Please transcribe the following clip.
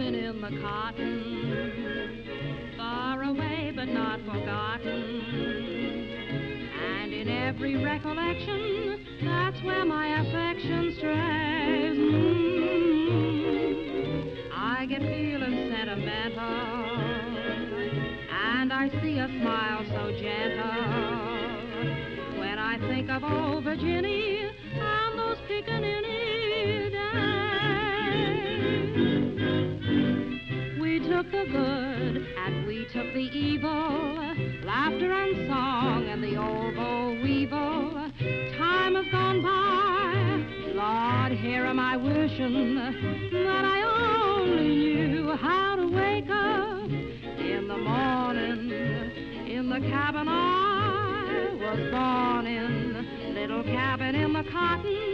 living in the cotton, far away but not forgotten. And in every recollection, that's where my affection strays. I get feeling sentimental, and I see a smile so gentle when I think of old Virginia and those pickaninny days. We took the good and we took the evil, laughter and song and the old boll weevil. Time has gone by, Lord, here am I wishing that I only knew how to wake up in the morning in the cabin I was born in, little cabin in the cotton.